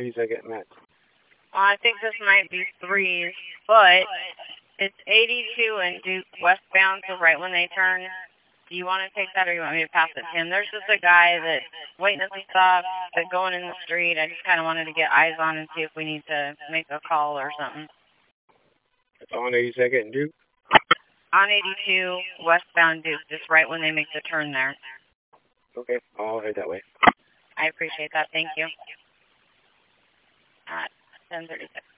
82nd Met. I think this might be 3s, but it's 82 and Duke westbound, so right when they turn. Do you want to take that or you want me to pass it to him? There's just a guy that's waiting at the stop, that's going in the street. I just kind of wanted to get eyes on and see if we need to make a call or something. It's on 82nd and Duke? On 82, westbound Duke, just right when they make the turn there. Okay, I'll head that way. I appreciate that. Thank you. At 10:36.